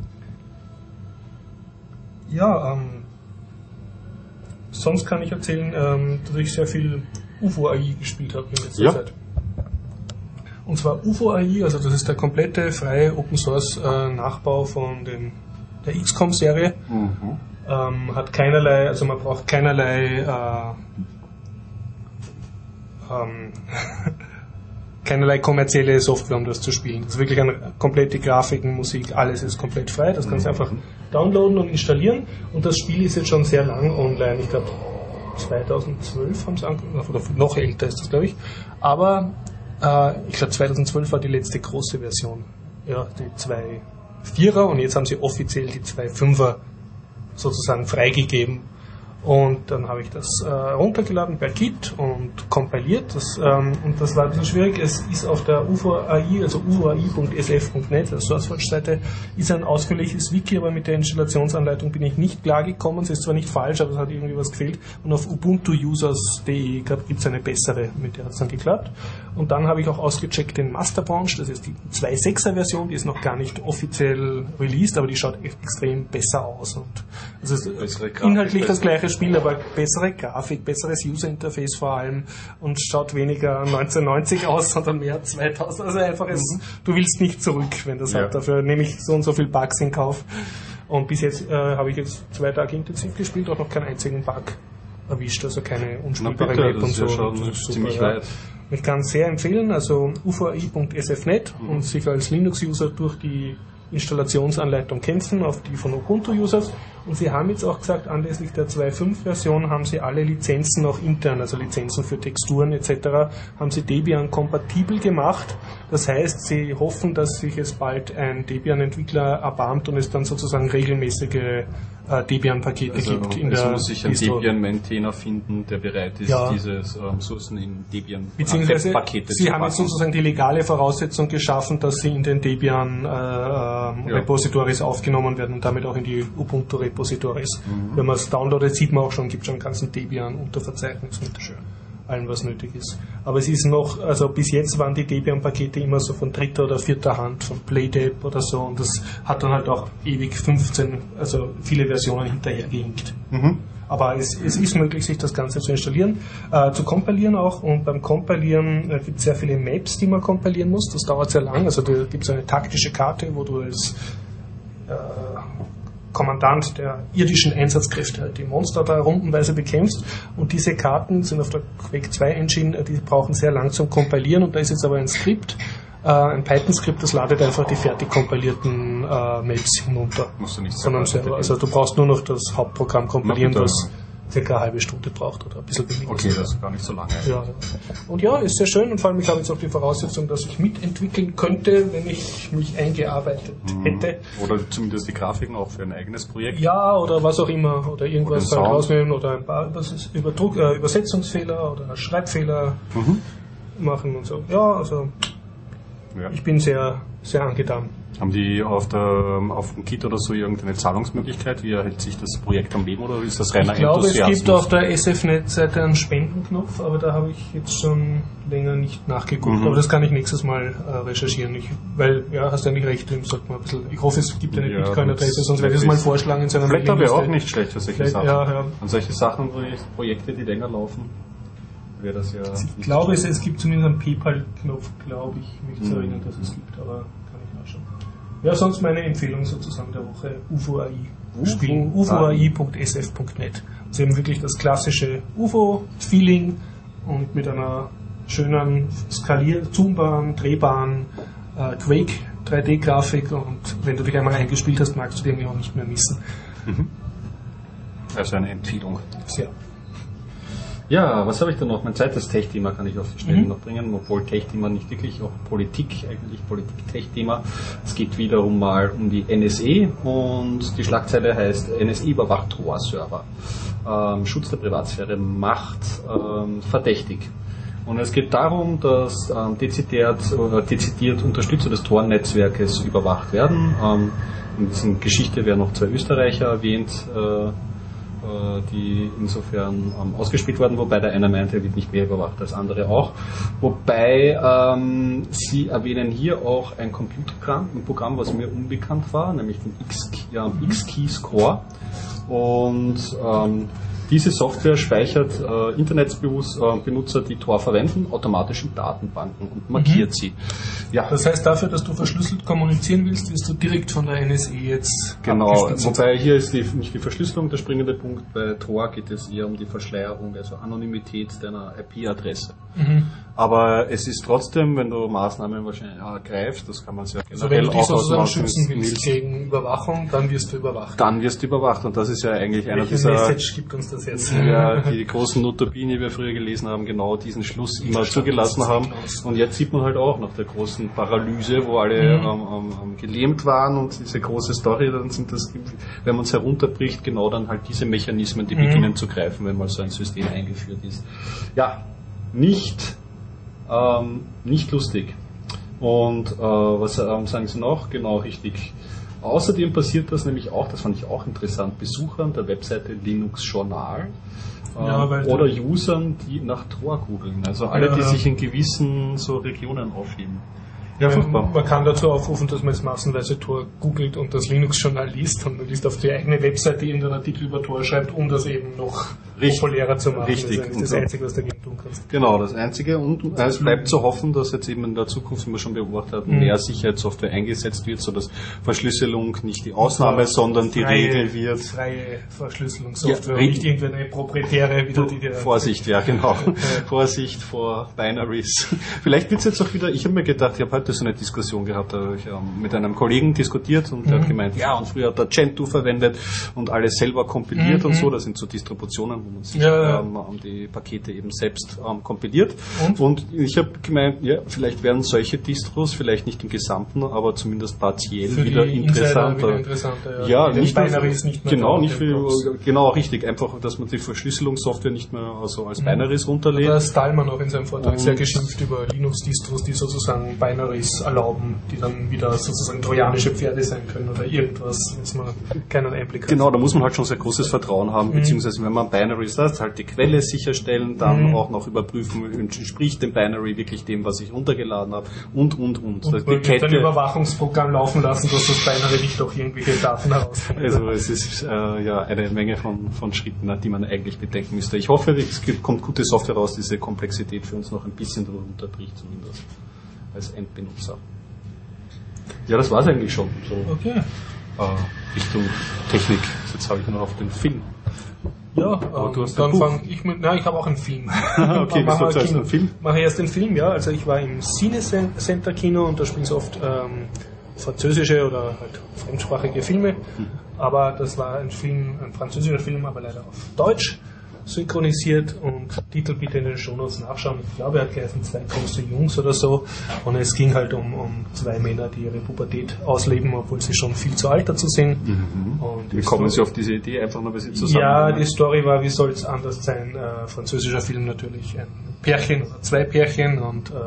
ja ähm, sonst kann ich erzählen, ähm, dass ich sehr viel U F O A I gespielt habe in letzter ja. Zeit. Und zwar U F O A I, also das ist der komplette freie Open Source äh, Nachbau von den, der X COM-Serie. Mhm. Ähm, hat keinerlei, also man braucht keinerlei äh, ähm, keinerlei kommerzielle Software, um das zu spielen. Das ist wirklich eine komplette Grafiken, Musik, alles ist komplett frei. Das kannst du einfach downloaden und installieren. Und das Spiel ist jetzt schon sehr lang online. Ich glaube zweitausendzwölf haben sie angefangen, oder noch älter ist das, glaube ich. Aber äh, ich glaube zweitausendzwölf war die letzte große Version. Ja, die zwei Punkt vierer und jetzt haben sie offiziell die zwei Punkt fünfer sozusagen freigegeben. Und dann habe ich das äh, runtergeladen per Git und kompiliert. Das, ähm, und das war ein bisschen schwierig. Es ist auf der U F O A I, also u f o a i punkt s f punkt net, der SourceForge-Seite, ist ein ausführliches Wiki, aber mit der Installationsanleitung bin ich nicht klargekommen. Es ist zwar nicht falsch, aber es hat irgendwie was gefehlt. Und auf ubuntu users punkt d e gibt es eine bessere, mit der hat es dann geklappt. Und dann habe ich auch ausgecheckt den Masterbranch, das ist die zwei Punkt sechser Version, die ist noch gar nicht offiziell released, aber die schaut extrem besser aus. Und also es ist inhaltlich das gleiche Spiel, aber bessere Grafik, besseres User-Interface vor allem und schaut weniger neunzehnhundertneunzig aus, sondern mehr zweitausend. Also einfach, es, mhm. du willst nicht zurück, wenn das ja. hat. Dafür nehme ich so und so viel Bugs in Kauf. Und bis jetzt äh, habe ich jetzt zwei Tage intensiv gespielt, auch noch keinen einzigen Bug erwischt, also keine unspielbare Map und so. Ja schon ziemlich super, weit. Ja. Ich kann es sehr empfehlen, also u f o a i punkt s f punkt net mhm. und sich als Linux-User durch die Installationsanleitung kämpfen, auf die von Ubuntu-Users. Und sie haben jetzt auch gesagt, anlässlich der zwei Punkt fünf Version haben sie alle Lizenzen auch intern, also Lizenzen für Texturen et cetera, haben sie Debian kompatibel gemacht. Das heißt, sie hoffen, dass sich es bald ein Debian-Entwickler erbarmt und es dann sozusagen regelmäßige äh, Debian-Pakete also gibt. In es der muss sich ein Debian-Maintainer finden, der bereit ist, ja. diese ähm, Sourcen in Debian-Pakete Beziehungsweise Pakete sie zu haben jetzt sozusagen die legale Voraussetzung geschaffen, dass sie in den Debian-Repositories äh, ja. aufgenommen werden und damit auch in die Ubuntu-Repositories. Mhm. Wenn man es downloadet, sieht man auch schon, gibt schon einen ganzen Debian-Unterverzeichnis mit allem, was nötig ist. Aber es ist noch, also bis jetzt waren die Debian-Pakete immer so von dritter oder vierter Hand, von Playdep oder so, und das hat dann halt auch ewig fünfzehn, also viele Versionen hinterhergehinkt. Mhm. Aber es, es ist möglich, sich das Ganze zu installieren, äh, zu kompilieren auch, und beim Kompilieren äh, gibt es sehr viele Maps, die man kompilieren muss, das dauert sehr lang, also da gibt es eine taktische Karte, wo du als äh, Kommandant der irdischen Einsatzkräfte halt die Monster da rundenweise bekämpfst, und diese Karten sind auf der Quake zwei Engine, die brauchen sehr lang zum Kompilieren, und da ist jetzt aber ein Skript, äh, ein Python-Skript, das ladet einfach die fertig kompilierten äh, Maps hinunter. Musst du nicht sondern selber, also du brauchst nur noch das Hauptprogramm kompilieren, das circa eine halbe Stunde braucht oder ein bisschen weniger. Okay, das ist gar nicht so lange. Ja. Und ja, ist sehr schön, und vor allem ich habe jetzt auch die Voraussetzung, dass ich mitentwickeln könnte, wenn ich mich eingearbeitet mhm. hätte. Oder zumindest die Grafiken auch für ein eigenes Projekt. Ja, oder was auch immer, oder irgendwas halt rausnehmen, oder ein paar Überdruck, äh, Übersetzungsfehler oder Schreibfehler mhm. machen und so. Ja, also ja. ich bin sehr, sehr angetan. Haben die auf, der, auf dem Kit oder so irgendeine Zahlungsmöglichkeit? Wie erhält sich das Projekt am Leben, oder ist das reiner Enthusiasmus? Ich glaube, es gibt auf der S F Net-Seite einen Spendenknopf, aber da habe ich jetzt schon länger nicht nachgeguckt. Mhm. Aber das kann ich nächstes Mal äh, recherchieren. Ich, weil, ja, hast du eigentlich recht, sollte man ein bisschen, ich hoffe, es gibt eine ja, Bitcoin-Adresse, sonst werde ich es mal vorschlagen in seiner Vielleicht wäre auch nicht schlecht für solche Sachen. Ja, ja. Und solche Sachen, Projekte, die länger laufen. wäre das ja... Ich glaube, es, es gibt zumindest einen PayPal-Knopf, glaube ich, mich zu erinnern, dass es gibt, aber kann ich nachschauen. Ja, sonst meine Empfehlung sozusagen der Woche, U F O A I spielen, U F O A I Punkt S F Punkt net. Sie haben wirklich das klassische U F O-Feeling und mit einer schönen, skalier-, zoombaren, drehbaren äh, Quake drei D-Grafik, und wenn du dich einmal eingespielt hast, magst du den auch nicht mehr missen. Mhm. Also eine Empfehlung. Sehr. Ja, was habe ich da noch? Mein zweites Tech-Thema kann ich auf die Stelle Mhm. noch bringen, obwohl Tech-Thema nicht wirklich, auch Politik, eigentlich Politik-Tech-Thema. Es geht wiederum mal um die N S E und die Schlagzeile heißt N S E überwacht Tor-Server. Ähm, Schutz der Privatsphäre macht ähm, verdächtig. Und es geht darum, dass ähm, dezidiert, oder dezidiert Unterstützer des Tor-Netzwerkes überwacht werden. Ähm, in dieser Geschichte werden noch zwei Österreicher erwähnt, äh, die insofern ähm, ausgespielt worden, wobei der eine meinte, er wird nicht mehr überwacht als andere auch. Wobei ähm, sie erwähnen hier auch ein Computerprogramm, ein Programm, was mir unbekannt war, nämlich den X, ja, X-Key Score. Und ähm, diese Software speichert äh, Internetbenutzer, die Tor verwenden, automatisch in Datenbanken und markiert mhm. sie. Ja. Das heißt, dafür, dass du verschlüsselt kommunizieren willst, wirst du direkt von der N S E jetzt genau, wobei hier ist die, nicht die Verschlüsselung der springende Punkt. Bei Tor geht es eher um die Verschleierung, also Anonymität deiner I P-Adresse. Mhm. Aber es ist trotzdem, wenn du Maßnahmen wahrscheinlich ergreifst, das kann man sehr generell auch ausmachen. Also wenn du dich schützen willst gegen Überwachung, dann wirst du überwacht. Dann wirst du überwacht, und das ist ja eigentlich einer Welches dieser... Message gibt uns das jetzt? Ja, die großen Utopien, die wir früher gelesen haben, genau diesen Schluss immer zugelassen haben. Und jetzt sieht man halt auch nach der großen Paralyse, wo alle mhm. ähm, ähm, gelähmt waren, und diese große Story, dann sind das, wenn man es herunterbricht, genau dann halt diese Mechanismen, die mhm. beginnen zu greifen, wenn mal so ein System eingeführt ist. Ja, nicht, ähm, nicht lustig. Und äh, was ähm, sagen Sie noch? Genau, richtig. Außerdem passiert das nämlich auch, das fand ich auch interessant, Besuchern der Webseite Linux Journal äh, ja, oder Usern, die nach Tor googeln. Also alle, ja, die sich in gewissen so Regionen aufheben. Ja, man kann dazu aufrufen, dass man jetzt massenweise Tor googelt und das Linux-Journal liest, und man liest auf die eigene Webseite irgendeinen Artikel über Tor schreibt, um das eben noch richtig, populärer zu machen. Richtig. Das ist das Einzige, was du dagegen tun kannst. Genau, das Einzige. Und es bleibt zu hoffen, dass jetzt eben in der Zukunft, wie man schon beobachtet hat, mhm. mehr Sicherheitssoftware eingesetzt wird, sodass Verschlüsselung nicht die Ausnahme, ja, sondern die freie, Regel wird. Freie Verschlüsselungssoftware, ja, nicht irgendeine proprietäre, wieder die dir... Vorsicht, ja genau. Vorsicht vor Binaries. Vielleicht wird es jetzt auch wieder, ich habe mir gedacht, ich habe heute so eine Diskussion gehabt, da habe ich ähm, mit einem Kollegen diskutiert, und der mhm. hat gemeint, ja, und früher hat er Gentoo verwendet und alles selber kompiliert mhm. und so. Das sind so Distributionen, wo man sich ja, ähm, die Pakete eben selbst ähm, kompiliert. Und, und ich habe gemeint, ja, vielleicht werden solche Distros, vielleicht nicht im Gesamten, aber zumindest partiell für wieder interessanter. Wieder interessanter. Ja, ja nicht, Binaries nicht mehr genau, nicht für, genau, richtig, einfach, dass man die Verschlüsselungssoftware nicht mehr also als mhm. Binaries runterlädt. Da ist Stallman auch in seinem Vortrag und sehr geschimpft über Linux-Distros, die sozusagen Binaries erlauben, die dann wieder sozusagen trojanische Pferde sein können oder irgendwas, was man keinen Einblick hat. Genau, da muss man halt schon sehr großes Vertrauen haben, mhm. beziehungsweise wenn man Binaries hat, halt die Quelle sicherstellen, dann mhm. auch noch überprüfen, entspricht dem Binary wirklich dem, was ich runtergeladen habe, und, und, und. Und man wird ein Überwachungsprogramm laufen lassen, dass das Binary nicht doch irgendwelche Daten herauskommt. Also es ist äh, ja eine Menge von, von Schritten, die man eigentlich bedenken müsste. Ich hoffe, es kommt gute Software raus, diese Komplexität für uns noch ein bisschen runterbricht, zumindest als Endbenutzer. Ja, das war es eigentlich schon. So, okay. Äh, Richtung Technik. Jetzt habe ich nur noch auf den Film. Ja, ähm, du hast dann fange ich mit, na, ich habe auch einen Film. Okay, bist du zuerst einen Film? Mache erst den Film, ja. Also ich war im Cine-Center Kino, und da spielen sie oft ähm, französische oder halt fremdsprachige Filme. Mhm. Aber das war ein Film, ein französischer Film, aber leider auf Deutsch synchronisiert, und Titel bitte in den Shownotes nachschauen. Ich glaube, er hat gleich zwei große Jungs oder so, und es ging halt um, um zwei Männer, die ihre Pubertät ausleben, obwohl sie schon viel zu alt dazu sind. Mhm. Und wie kommen Sie auf diese Idee, einfach nur, weil Sie zusammen... Ja, die Story war, wie soll es anders sein, äh, französischer Film natürlich, ein Pärchen oder zwei Pärchen, und äh,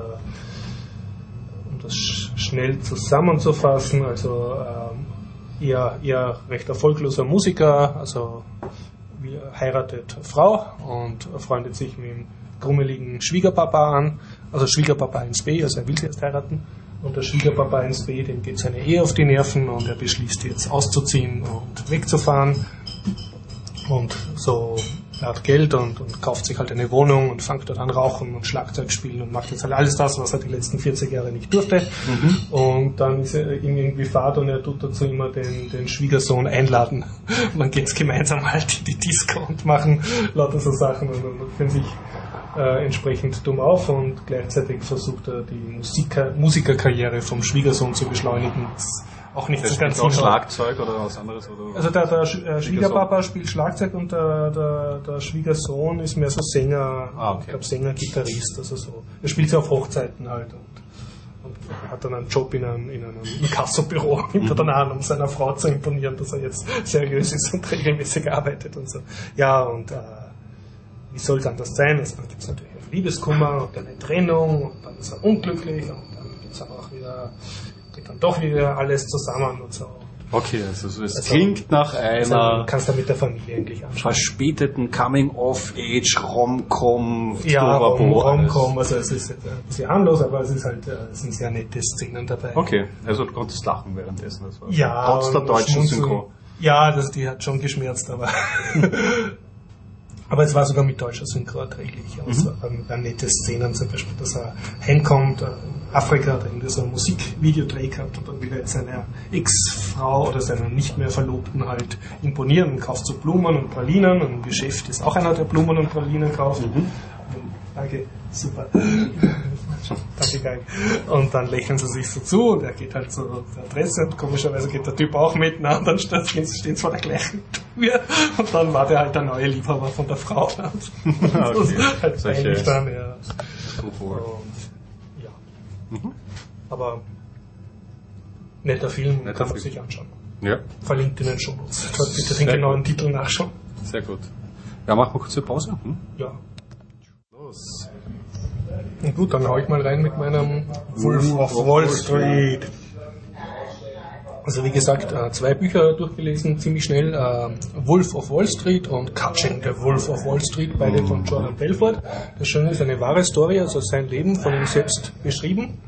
um das sch- schnell zusammenzufassen, also äh, eher, eher recht erfolgloser Musiker, also heiratet Frau und freundet sich mit dem grummeligen Schwiegerpapa an, also Schwiegerpapa eins b, also er will sie erst heiraten, und der Schwiegerpapa eins b, dem geht seine Ehe auf die Nerven, und er beschließt jetzt auszuziehen und wegzufahren, und so er hat Geld und, und kauft sich halt eine Wohnung und fängt dort an Rauchen und Schlagzeug spielen und macht jetzt halt alles das, was er die letzten vierzig Jahre nicht durfte. Mhm. Und dann ist er ihm irgendwie Fahrt und er tut dazu immer den, den Schwiegersohn einladen. Und dann geht's gemeinsam halt in die Disco und machen lauter so Sachen und, und fühlen sich äh, entsprechend dumm auf und gleichzeitig versucht er die Musiker, Musikerkarriere vom Schwiegersohn zu beschleunigen. Das auch nicht so ganz auch Schlagzeug oder was anderes? Oder also der, der Sch- äh, Schwiegerpapa spielt Schlagzeug und der, der, der Schwiegersohn ist mehr so Sänger, ah, okay. ich glaube Sänger, Gitarrist, also so. Er spielt ja auf Hochzeiten halt und, und hat dann einen Job in einem, in einem Inkasso-Büro hinter der Hand, um seiner Frau zu imponieren, dass er jetzt seriös ist und regelmäßig arbeitet und so. Ja, und äh, wie soll es anders sein? Also dann gibt es natürlich einen Liebeskummer und eine Trennung und dann ist er unglücklich und dann gibt es auch wieder dann doch wieder alles zusammen und so. Okay, also es also, klingt nach einer... Also, kannst du mit der Familie eigentlich anschauen. Verspäteten Coming-of-Age Rom-Com. Ja, Rom-Com, also es ist ein bisschen harmlos, aber es ist halt, es sind sehr nette Szenen dabei. Okay, also du konntest lachen währenddessen. Das war ja. Trotz der deutschen Synchro. Ja, das, die hat schon geschmerzt, aber... Aber es war sogar mit deutscher Synchro erträglich. Also mhm. waren nette Szenen, zum Beispiel, dass er heimkommt, Afrika hat irgendwie so ein Musikvideodreh gehabt und dann will er jetzt seine Ex-Frau oder seinen nicht mehr Verlobten halt imponieren und kauft so Blumen und Pralinen und im Geschäft ist auch einer, der Blumen und Pralinen kauft. Mhm. Danke, super. Danke, geil. Und dann lächeln sie sich so zu und er geht halt zur Adresse und komischerweise geht der Typ auch mit, na, und dann stehen sie vor der gleichen Tür und dann war der halt der neue Liebhaber von der Frau. Und das ist halt peinlich dann, ja. Und, ja. Mhm. Aber netter Film, netter kann man Film. sich anschauen. Ja. Verlinkt in den Shownotes. Dort bitte den genauen Titel nachschauen. Sehr gut. Ja, machen wir kurz eine Pause. Hm? Ja. Los. Und gut, dann hau ich mal rein mit meinem Wolf of Wall Street. Also wie gesagt, zwei Bücher durchgelesen, ziemlich schnell. Wolf of Wall Street und Catching the Wolf of Wall Street, beide von Jordan Belfort. Das Schöne ist eine wahre Story, also sein Leben von ihm selbst beschrieben.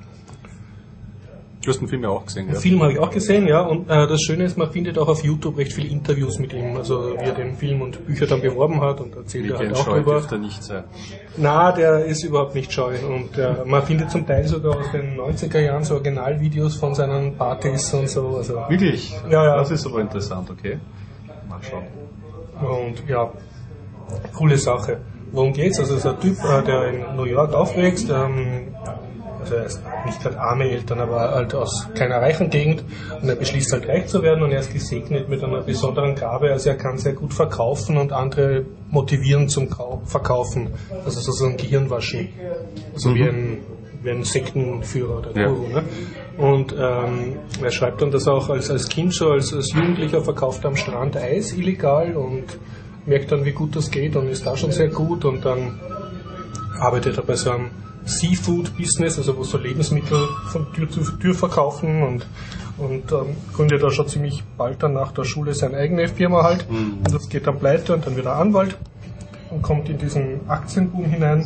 Du hast den Film ja auch gesehen, Den ja? Film habe ich auch gesehen, ja. Und äh, das Schöne ist, man findet auch auf YouTube recht viele Interviews mit ihm, also wie er den Film und Bücher dann beworben hat und erzählt er halt auch drüber. Dürfte er nicht sein. Na, der ist überhaupt nicht scheu. Und äh, man findet zum Teil sogar aus den neunziger Jahren so Originalvideos von seinen Partys und so. Also, wirklich? Ja, ja. Das ist aber interessant, okay. Mal schauen. Und ja, coole Sache. Worum geht's? Also es ist ein Typ, äh, der in New York aufwächst, ähm, also er ist nicht gerade arme Eltern, aber halt aus keiner reichen Gegend und er beschließt halt reich zu werden und er ist gesegnet mit einer besonderen Gabe, also er kann sehr gut verkaufen und andere motivieren zum Verkaufen, also sozusagen Gehirnwaschen, also mhm. wie, ein, wie ein Sektenführer oder Guru. Ja. Ne? Und ähm, er schreibt dann das auch als, als Kind schon, als, als Jugendlicher verkauft er am Strand Eis illegal und merkt dann, wie gut das geht und ist da schon sehr gut und dann arbeitet er bei so einem Seafood-Business, also wo so Lebensmittel von Tür zu Tür verkaufen und, und ähm, gründet da schon ziemlich bald dann nach der Schule seine eigene Firma halt. Mhm. Und das geht dann pleite und dann wird er Anwalt und kommt in diesen Aktienboom hinein,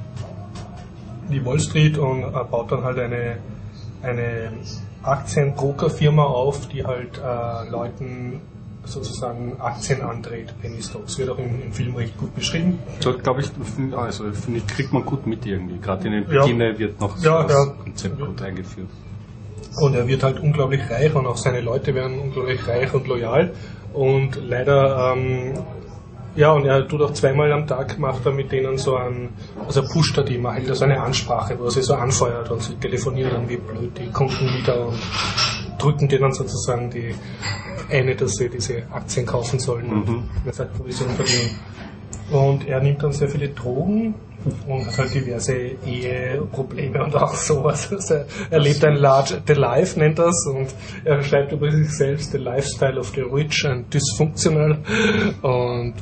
in die Wall Street und äh, baut dann halt eine, eine Aktienbrokerfirma auf, die halt äh, Leuten sozusagen Aktien andreht, Penny Stocks. Wird auch im, im Film recht gut beschrieben. Da glaube ich, also finde ich, kriegt man gut mit irgendwie. Gerade in den Beginnen ja. wird noch so ja, das ja. Konzept gut eingeführt. Und er wird halt unglaublich reich und auch seine Leute werden unglaublich reich und loyal. Und leider, ähm, ja, und er tut auch zweimal am Tag, macht er mit denen so ein, also pusht er die, man hält so eine Ansprache, wo er sie so anfeuert und sie telefonieren dann wie blöd die Kunden wieder und drücken denen sozusagen die eine, dass sie diese Aktien kaufen sollen mhm. und er sagt, Provision verdienen. Und er nimmt dann sehr viele Drogen und hat halt diverse Eheprobleme und auch sowas. Also er lebt ein large, the life nennt das und er schreibt über sich selbst, the lifestyle of the rich and dysfunctional und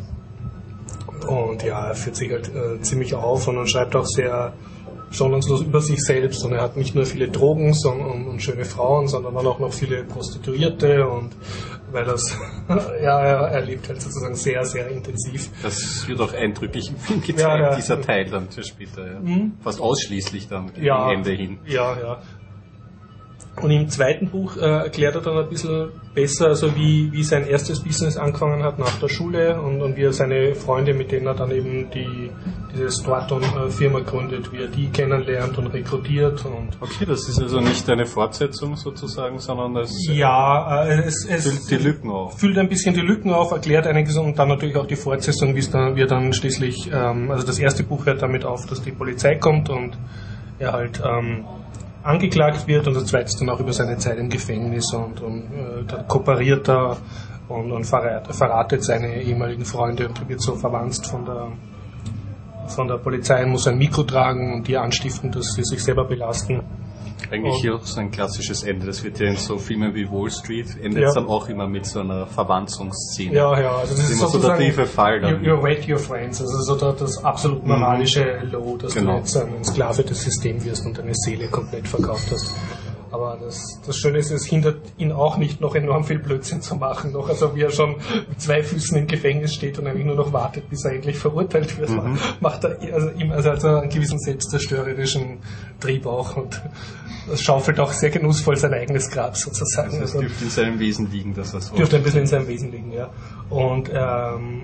und ja, er führt sich halt äh, ziemlich auf und, und schreibt auch sehr schonungslos über sich selbst und er hat nicht nur viele Drogen sondern, und, und schöne Frauen, sondern dann auch noch viele Prostituierte und weil das, ja, er, er lebt halt sozusagen sehr, sehr intensiv. Das wird auch eindrücklich im Film gezeigt, ja, ja. dieser Teil dann für später, ja. Mhm. Fast ausschließlich dann ja, gegen Ende hin. Ja, ja. Und im zweiten Buch äh, erklärt er dann ein bisschen besser, also wie, wie sein erstes Business angefangen hat nach der Schule und, und wie er seine Freunde, mit denen er dann eben die, diese Straton-Firma gründet, wie er die kennenlernt und rekrutiert. Und okay, das ist also nicht eine Fortsetzung sozusagen, sondern es, ja, äh, es, es füllt die Lücken auf. Füllt ein bisschen die Lücken auf, erklärt einiges und dann natürlich auch die Fortsetzung, wie es dann, wie er dann schließlich, ähm, also das erste Buch hört damit auf, dass die Polizei kommt und er halt ähm, angeklagt wird und das zweite dann auch über seine Zeit im Gefängnis und, und äh, dann kooperiert er und, und verrat, verratet seine ehemaligen Freunde und wird so verwanzt von der von der Polizei, muss ein Mikro tragen und die anstiften, dass sie sich selber belasten. Eigentlich und hier auch so ein klassisches Ende. Das wird ja in so Filmen wie Wall Street, endet ja. dann auch immer mit so einer Verwanzungsszene. Ja, ja, also das, das ist, ist immer so der tiefe Fall. Dann. You, you rate your friends, also so das, das absolut moralische mhm. Low, dass genau. du jetzt ein Sklave des Systems wirst und deine Seele komplett verkauft hast. Aber das, das Schöne ist, es hindert ihn auch nicht, noch enorm viel Blödsinn zu machen. Noch, also wie er schon mit zwei Füßen im Gefängnis steht und eigentlich nur noch wartet, bis er endlich verurteilt wird, mhm. macht er also, also, also einen gewissen selbstzerstörerischen Trieb auch und das schaufelt auch sehr genussvoll sein eigenes Grab sozusagen. Also es also, dürfte in seinem Wesen liegen, dass er so... Dürfte ein bisschen in seinem Wesen liegen, ja. Und ähm,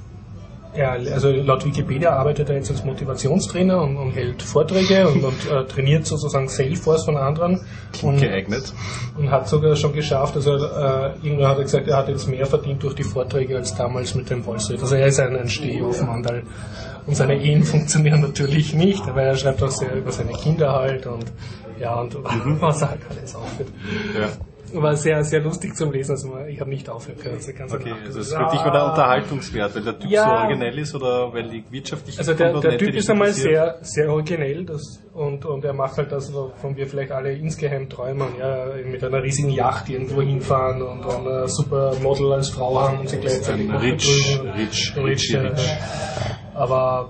er, also laut Wikipedia arbeitet er jetzt als Motivationstrainer und, und hält Vorträge und, und äh, trainiert sozusagen Salesforce von anderen. Und, geeignet. Und hat sogar schon geschafft, also äh, irgendwann hat er gesagt, er hat jetzt mehr verdient durch die Vorträge als damals mit dem Wall Street. Also er ist ein, ein Stehhofmandal. Und seine Ehen funktionieren natürlich nicht, aber er schreibt auch sehr über seine Kinder halt und ja, und mhm. was er halt alles aufhört. Ja. War sehr, sehr lustig zum Lesen, also ich habe nicht aufhören können. Also ganz okay, also das ist für dich wieder unterhaltungswert, weil der Typ ja, so originell ist oder weil die wirtschaftliche Also der, der Typ ist einmal sehr, sehr originell das, und, und er macht halt das, wovon wir vielleicht alle insgeheim träumen, ja, mit einer riesigen Yacht irgendwo hinfahren und ein super Model als Frau haben und sich gleichzeitig rich, rich, rich, rich. Aber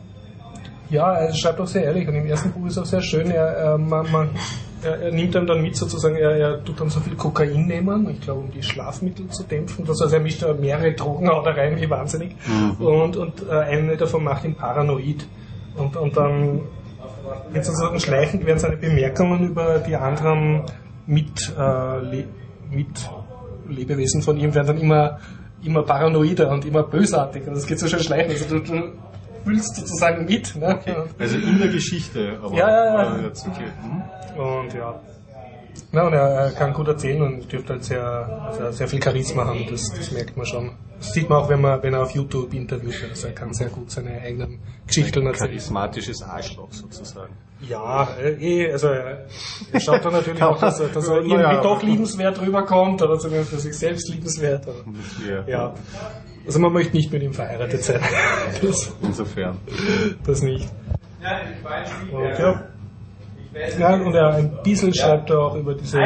ja, er schreibt auch sehr ehrlich und im ersten Buch ist auch sehr schön, er, er, man, man, er, er nimmt einem dann mit sozusagen, er, er tut dann so viel Kokain nehmen, ich glaube um die Schlafmittel zu dämpfen, das heißt er mischt da mehrere Drogen auch da rein, wie wahnsinnig mhm. und, und äh, eine davon macht ihn paranoid und, und dann wird sozusagen schleichend werden seine Bemerkungen über die anderen mit, äh, Le- mit Lebewesen von ihm werden dann immer, immer paranoider und immer bösartiger, das geht so schön schleichend, also du, du fühlst sozusagen mit. Ne? Okay. Also in der Geschichte. Aber ja, ja, ja. Jetzt, okay. mhm. Und ja. Na, und er, er kann gut erzählen und dürfte halt sehr, also sehr viel Charisma haben, das, das merkt man schon. Das sieht man auch, wenn man wenn er auf YouTube interviewt wird. Also er kann sehr gut seine eigenen Geschichten Ein erzählen. Charismatisches Arschloch sozusagen. Ja, eh, also er, er schaut dann natürlich auch, dass er, dass er irgendwie ja, doch liebenswert rüberkommt oder zumindest für sich selbst liebenswert. Oder, ja. ja. Also man möchte nicht mit ihm verheiratet sein. Das, Insofern. Das nicht. Und ja. Ja, und er ein bisschen schreibt er auch über diese,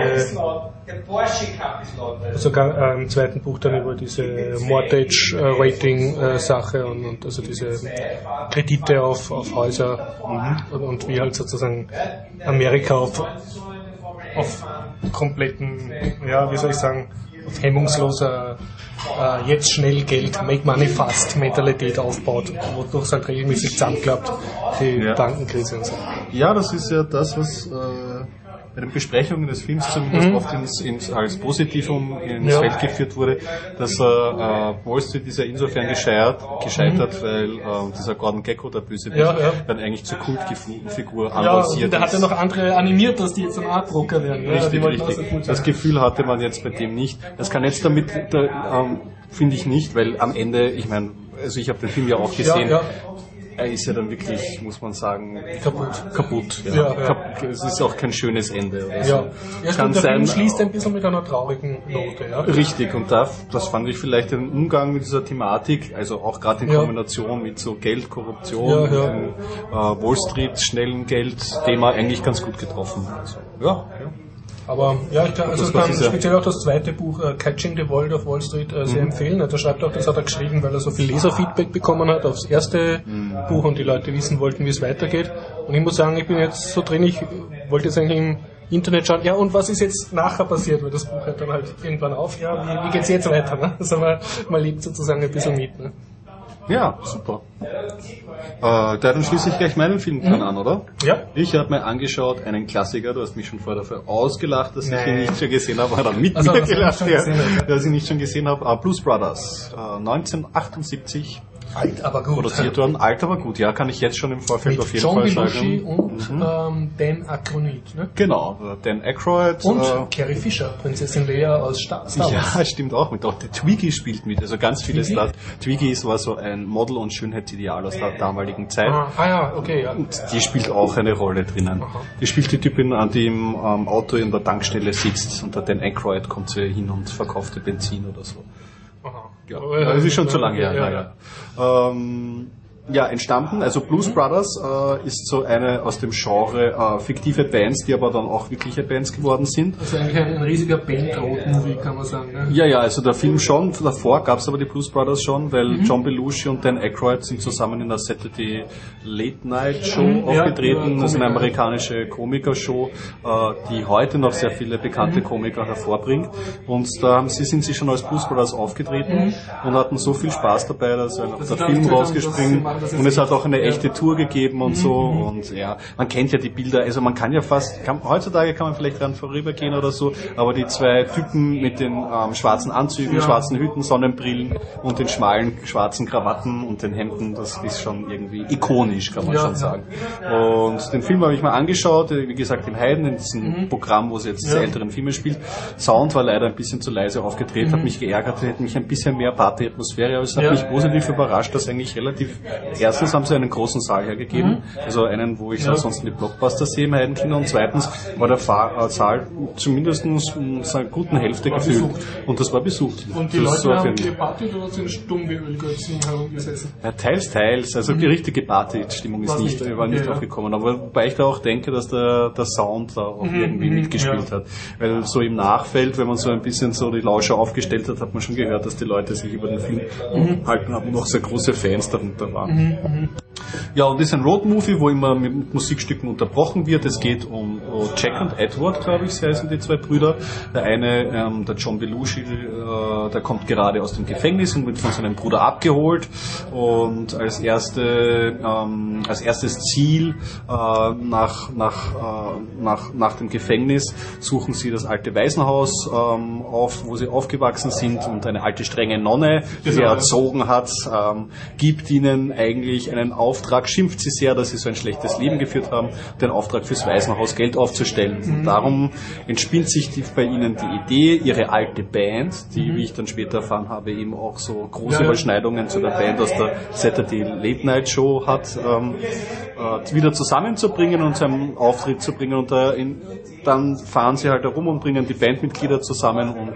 sogar äh, im zweiten Buch dann über diese Mortgage-Rating-Sache äh, und, und also diese Kredite auf, auf Häuser mhm. und, und wie halt sozusagen Amerika auf, auf kompletten, ja, wie soll ich sagen, auf hemmungsloser äh, jetzt schnell Geld, make money fast Mentalität aufbaut, wodurch es halt regelmäßig zusammenklappt, die ja. Bankenkrise und so. Ja, das ist ja das, was äh, bei den Besprechungen des Films zumindest mhm. oft ins, ins, als Positivum ins ja. Feld geführt wurde, dass äh, Wall Street ist ja insofern gescheitert, gescheitert mhm. weil äh, dieser Gordon Gekko, der Bösewicht, ja, ja. dann eigentlich zur Kultfigur avanciert ist. Ja, der hat ja noch andere animiert, dass die jetzt ein Artbroker werden. Richtig, ja, richtig. Das Gefühl hatte man jetzt bei dem nicht. Das kann jetzt damit, da, ähm, finde ich nicht, weil am Ende, ich meine, also ich habe den Film ja auch gesehen, ja, ja. er ist ja dann wirklich, muss man sagen, kaputt. kaputt ja. Ja, ja. Es ist auch kein schönes Ende. Oder ja. so. Ja, kann der sein, Film schließt ein bisschen mit einer traurigen Note. Ja. Richtig, und da, das fand ich vielleicht den Umgang mit dieser Thematik, also auch gerade in ja. Kombination mit so Geld, Korruption, ja, ja. Dem, äh, Wall Street, schnellen Geld-Thema eigentlich ganz gut getroffen. Also, ja, ja. Aber ja, ich kann, also ich kann speziell auch das zweite Buch, uh, Catching the World of Wall Street, uh, sehr mhm. empfehlen. Also er schreibt auch, das hat er geschrieben, weil er so viel Leserfeedback bekommen hat aufs erste mhm. Buch und die Leute wissen wollten, wie es weitergeht. Und ich muss sagen, ich bin jetzt so drin, ich wollte jetzt eigentlich im Internet schauen, ja, und was ist jetzt nachher passiert, weil das Buch hört dann halt irgendwann auf, ja, wie, wie geht's jetzt weiter, ne? Also man, man lebt sozusagen ein bisschen mit, ne? Ja, super. Äh, dann schließe ich gleich meinen Filmplan mhm. an, oder? Ja. Ich habe mir angeschaut, einen Klassiker, du hast mich schon vorher dafür ausgelacht, dass Nein. ich ihn nicht schon gesehen habe, oder mit also, mir gelacht, ja, dass ich ihn nicht schon gesehen habe. Uh, Blues Brothers, uh, neunzehnhundertachtundsiebzig. Alt, aber gut. Produziert worden. Alt, aber gut, ja, kann ich jetzt schon im Vorfeld mit auf jeden John Fall Belushi sagen. Und mhm. ähm, Dan Aykroyd, ne? Genau, Dan Aykroyd. Und äh, Carrie Fisher, Prinzessin Leia aus Star, Star Wars. Ja, stimmt auch mit. Auch der Twiggy spielt mit, also ganz viele Stars. Twiggy war so ein Model- und Schönheitsideal aus der damaligen Zeit. Ah, ah ja, okay, ja. Und die spielt auch eine Rolle drinnen. Aha. Die spielt die Typin, an die im ähm, Auto in der Tankstelle sitzt, und der Dan Aykroyd kommt sie hin und verkauft ihr Benzin oder so. Aha. Ja, das ist schon zu lange her. Ja, ja. Ja. Ähm, ja, entstanden, also Blues mhm. Brothers äh, ist so eine aus dem Genre äh, fiktive Bands, die aber dann auch wirkliche Bands geworden sind. Also eigentlich ein, ein riesiger Band-Road-Movie, kann man sagen. Ne? Ja, ja, also der Film schon, davor gab es aber die Blues Brothers schon, weil mhm. John Belushi und Dan Aykroyd sind zusammen in der Saturday Late Night Show mhm. aufgetreten. Ja, das ist eine amerikanische Komikershow, äh, die heute noch sehr viele bekannte mhm. Komiker hervorbringt. Und da haben sie, sind sie schon als Blues Brothers aufgetreten mhm. und hatten so viel Spaß dabei, dass einfach der Film rausgespringen. Und es hat auch eine echte Tour gegeben und so, und ja, man kennt ja die Bilder, also man kann ja fast, kann, heutzutage kann man vielleicht dran vorübergehen oder so, aber die zwei Typen mit den ähm, schwarzen Anzügen, ja. schwarzen Hüten, Sonnenbrillen und den schmalen schwarzen Krawatten und den Hemden, das ist schon irgendwie ikonisch, kann man ja, schon sagen. Ja. Und den Film habe ich mal angeschaut, wie gesagt im Heiden, in diesem mhm. Programm, wo es jetzt ja. älteren Filme spielt. Sound war leider ein bisschen zu leise aufgedreht, mhm. hat mich geärgert, hätte mich ein bisschen mehr Party-Atmosphäre, aber es hat ja. mich positiv überrascht, dass eigentlich relativ erstens haben sie einen großen Saal hergegeben, mhm. also einen, wo ich ja. ansonsten die Blockbuster sehe im Heidenkino, und zweitens war der Fahr- äh, Saal zumindest in seiner guten Hälfte gefüllt. Und das war besucht. Und die das Leute haben gepartet oder sind stumm wie Ölgötzen herumgesessen? Ja, teils, teils. Also die richtige Party-Stimmung ist nicht, nicht, war nicht ja, aufgekommen. Aber wobei ich da auch denke, dass der, der Sound da auch mhm, irgendwie mitgespielt ja. hat. Weil so im Nachfeld, wenn man so ein bisschen so die Lauscher aufgestellt hat, hat man schon gehört, dass die Leute sich über den Film mhm. halten haben und auch sehr große Fans darunter waren. Mhm. Ja, und das ist ein Roadmovie, wo immer mit Musikstücken unterbrochen wird. Es geht um oh, Jack und Edward, glaube ich, heißen die zwei Brüder. Der eine, ähm, der John Belushi, äh, der kommt gerade aus dem Gefängnis und wird von seinem Bruder abgeholt. Und als erste, ähm, als erstes Ziel äh, nach, nach, äh, nach, nach dem Gefängnis suchen sie das alte Waisenhaus ähm, auf, wo sie aufgewachsen sind, und eine alte strenge Nonne, die sie erzogen hat, ähm, gibt ihnen eigentlich einen Auftrag, schimpft sie sehr, dass sie so ein schlechtes Leben geführt haben, den Auftrag fürs Waisenhaus Geld aufzustellen. Mhm. Und darum entspinnt sich die, bei ihnen die Idee, ihre alte Band, die, mhm. wie ich dann später erfahren habe, eben auch so große ja. Überschneidungen zu der Band aus der Saturday Late Night Show hat, ähm, äh, wieder zusammenzubringen und zu einem Auftritt zu bringen. Und äh, in, dann fahren sie halt herum und bringen die Bandmitglieder zusammen, und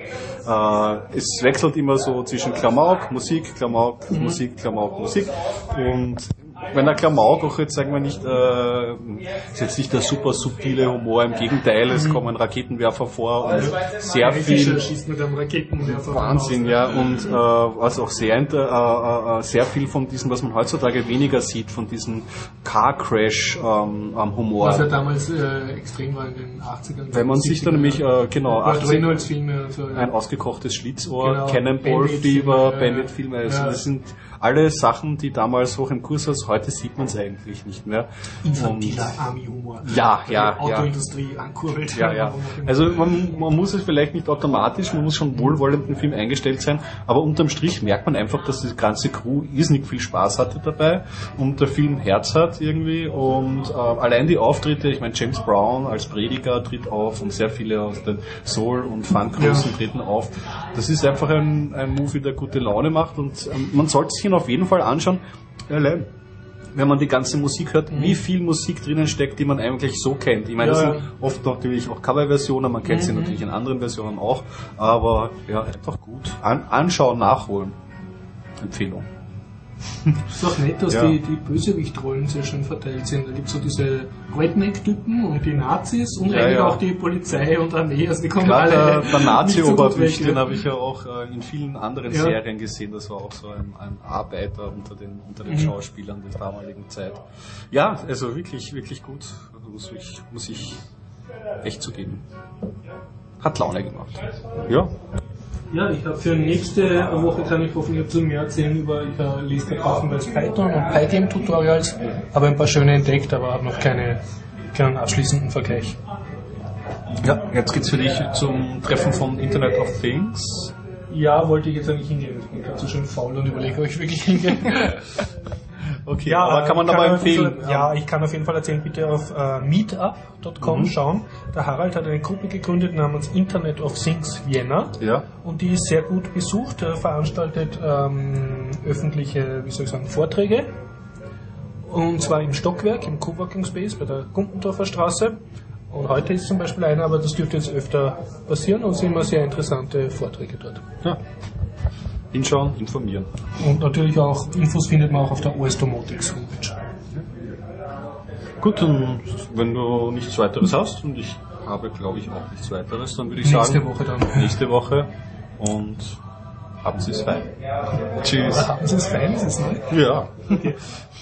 äh, es wechselt immer so zwischen Klamauk, Musik, Klamauk, mhm. Musik, Klamauk, Musik. Und wenn der Klamauk auch jetzt, sagen wir nicht, äh, ist jetzt nicht der super subtile Humor, im Gegenteil, es kommen Raketenwerfer vor und sehr viel mit einem Raketenwerfer Wahnsinn, ja, und äh, was auch sehr, äh, äh, sehr viel von diesem, was man heutzutage weniger sieht, von diesem Car Crash ähm, am Humor. Was ja damals äh, extrem war in den achtzigern. Wenn man sich dann nämlich, äh, genau, achtzig, Filme, so, ja. ein ausgekochtes Schlitzohr, genau. Cannonball Fever, ja, Bandit-Filme, also ja. das sind alle Sachen, die damals hoch im Kurs waren. Heute sieht man es eigentlich nicht mehr. Infantiler Army-Humor. Ja, ja, die Autoindustrie ja. ankurbelt. Ja, ja. Also man, man muss es vielleicht nicht automatisch, man muss schon wohlwollend im Film eingestellt sein, aber unterm Strich merkt man einfach, dass die ganze Crew irrsinnig viel Spaß hatte dabei und der Film Herz hat irgendwie, und äh, allein die Auftritte, ich meine James Brown als Prediger tritt auf und sehr viele aus den Soul- und Funk-Größen ja. treten auf. Das ist einfach ein, ein Movie, der gute Laune macht, und ähm, man sollte sich ihn auf jeden Fall anschauen, allein wenn man die ganze Musik hört, mhm. wie viel Musik drinnen steckt, die man eigentlich so kennt. Ich meine, ja, das sind ja. oft natürlich auch Coverversionen, man kennt mhm. sie natürlich in anderen Versionen auch, aber ja, einfach gut. An, anschauen, nachholen. Empfehlung. Es ist auch nett, dass ja. die, die Bösewichtrollen sehr schön verteilt sind. Da gibt es so diese Redneck-Typen und die Nazis und ja, eigentlich ja. auch die Polizei und Armee. Also die kommen Gerade alle der, der Nazi-Oberwicht, den habe ich ja auch äh, in vielen anderen ja. Serien gesehen. Das war auch so ein, ein Arbeiter unter den, unter den mhm. Schauspielern der damaligen Zeit. Ja, also wirklich, wirklich gut. Muss ich, muss ich echt zugeben. Hat Laune gemacht. Ja. Ja, ich habe für nächste Woche kann ich hoffentlich zu mehr erzählen über, ich äh, lese da größtenteils Python und Pygame-Tutorials, habe ein paar schöne entdeckt, aber habe noch keine, keinen abschließenden Vergleich. Ja, jetzt geht's für dich zum Treffen von Internet of Things. Ja, wollte ich jetzt eigentlich hingehen. Ich bin gerade so schön faul und überlege, ob ich wirklich hingehe. Okay, ja, aber kann man dabei empfehlen? Fall, ja, ich kann auf jeden Fall erzählen, bitte auf äh, meetup Punkt com mhm. schauen. Der Harald hat eine Gruppe gegründet namens Internet of Things Vienna. Ja. Und die ist sehr gut besucht, äh, veranstaltet ähm, öffentliche, wie soll ich sagen, Vorträge. Und zwar im Stockwerk, im Coworking Space bei der Gumpendorfer Straße. Und heute ist zum Beispiel einer, aber das dürfte jetzt öfter passieren und es sind immer sehr interessante Vorträge dort. Ja. Hinschauen, informieren. Und natürlich auch Infos findet man auch auf der O S Domotics Homepage. Gut, dann, wenn du nichts weiteres hast und ich habe, glaube ich, auch nichts weiteres, dann würde ich nächste sagen... Nächste Woche dann. Nächste Woche und haben Sie es fein. Tschüss. Oder haben Sie es fein? Ist es neu? Ja. Okay.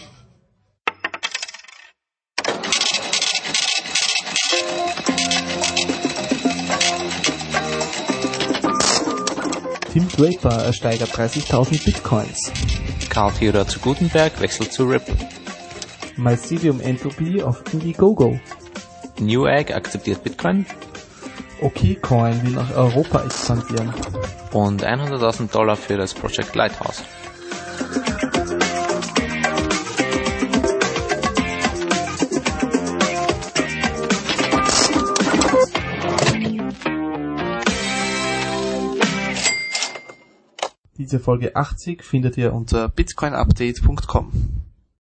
Tim Draper ersteigert dreißigtausend Bitcoins. Karl Theodor zu Gutenberg wechselt zu Ripple. Mycelium Entropy auf Indiegogo. Newegg akzeptiert Bitcoin. OKCoin will nach Europa expandieren. Und hunderttausend Dollar für das Project Lighthouse. Diese Folge achtzig findet ihr unter bitcoin update Punkt com.